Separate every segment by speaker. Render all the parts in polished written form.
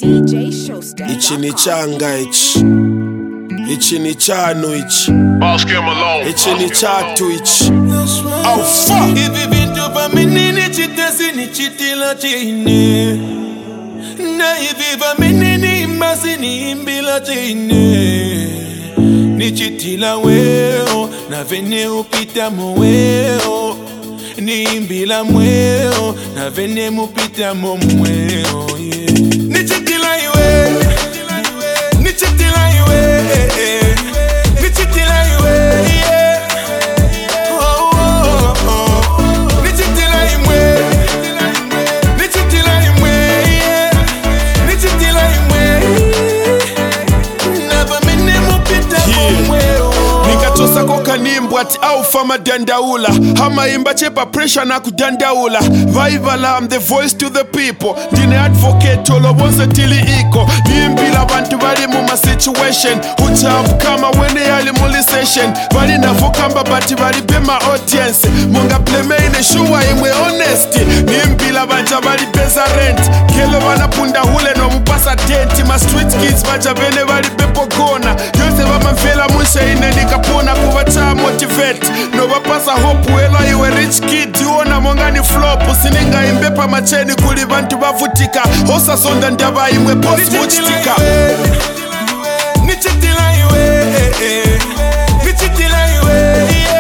Speaker 1: DJ Showstep.
Speaker 2: Ichi ni changa ichi. Ichi ni chanu ichi. Ichi ni chatu ichi. Oh fuck.
Speaker 3: Hivi vitu vya menini chitesi ni chitila chine. Na hivi vya menini mbasi ni imbila chine. Ni chitila weo na vene upita mweo. Ni imbila mweo na vene mupita mweo. Ni chitila iwe. Ni chitila iwe. Ni chitila iwe.
Speaker 2: Nimbo ati alpha madandaula hama imba chepa pressure na kudandaula Vivala, I'm the voice to the people Dine advocate olo wonse tili iko Nimbila bantu bali muma situation Uchavu kama wene yali muli session Bali na vokamba bati bali bema audience Munga pleme ine shuwa imwe honesty Nimbila banja bali beza rent Kelo wana punda hule no mupasa denti Ma street kids banja bene bali bepo gona Yose bama mfela mushe ine nikapona kuvacha motivate no bapasa hope wela iwe rich kid uona mongani flop usininga imbepa macheni kuli bantu bavutika hosa sonda ndaba imwe boss muchitika
Speaker 3: nichitila iwe nichitila iwe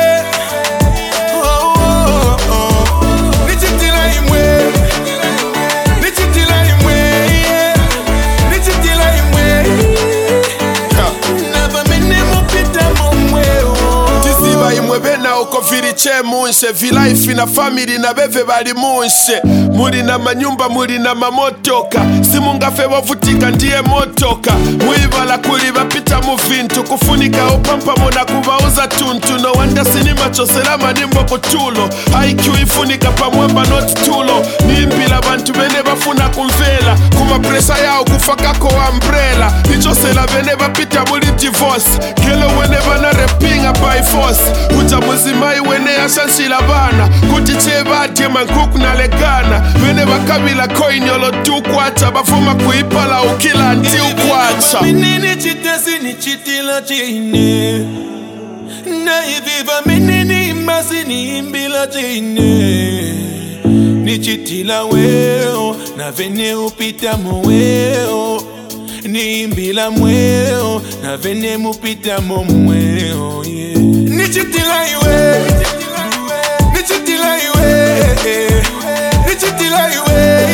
Speaker 3: nichitila iwe nichitila iwe nichitila iwe never mene mupita mweo
Speaker 2: Tisiba imwe bena uko viri che munshe V-Life na family na beve bali munshe Muri na manyumba muri na mamotoka Simungafe wavutika ndiye motoka Muivala kuli bapita muvintu Kufunika upampa mona kubauza tuntu No wanda sinima choselama nimbo kutulo IQ ifunika pamwemba not tulo Nimbila bantu bene bafuna kumvela Kuma presa yao kufakako umbrella Nichosela bene bapita muli divorce Kelo wene bana repinga by force Uja muzimai wene ashanshila bana Kuti cheba diema nkuku na legana Wene bakabila coin yolo tu kwacha Bafuma kuipala ukila anti ukwacha
Speaker 3: Menini chitesi ni chitila chine Na hiviva menini mbasi ni imbila chine Ni chitila weo na vene upita mweo Ni imbila mweo na vene mupita mweo Ni chitila iwe Ni chitila iwe Ni chitila iwe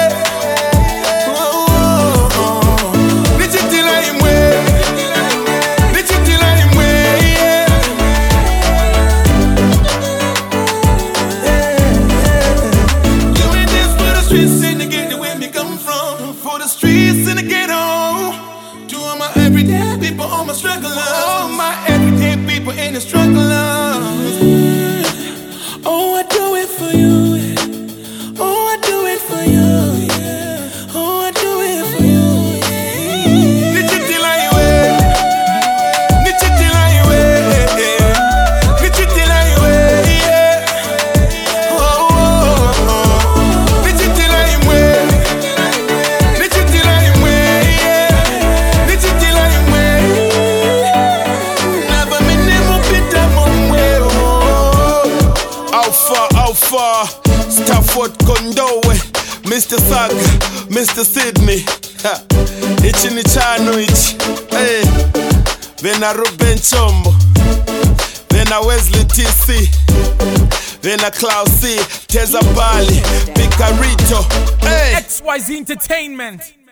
Speaker 3: Ni chitila iwe Ni chitila iwe Doing this for the streets and the ghetto where me come from For the streets and the ghetto To all my everyday people, all my strugglers All my everyday people in the strugglers Oh, I do it for you, yeah. Oh, I do it for you, yeah. Oh, I do it for you, yeah. Nichitila iwe Nichitila iwe Nichitila iwe Nichitila iwe Nichitila iwe Nichitila iwe Nava mene mupita mweo
Speaker 2: Alpha, Stafford Kondowe Mr. Saga, Mr. Sydney ha. Ichi ni chano ichi hey. Vena Ruben Chombo Vena Wesley TC Vena Klaus C Teza Bali Picarito hey.
Speaker 4: XYZ Entertainment.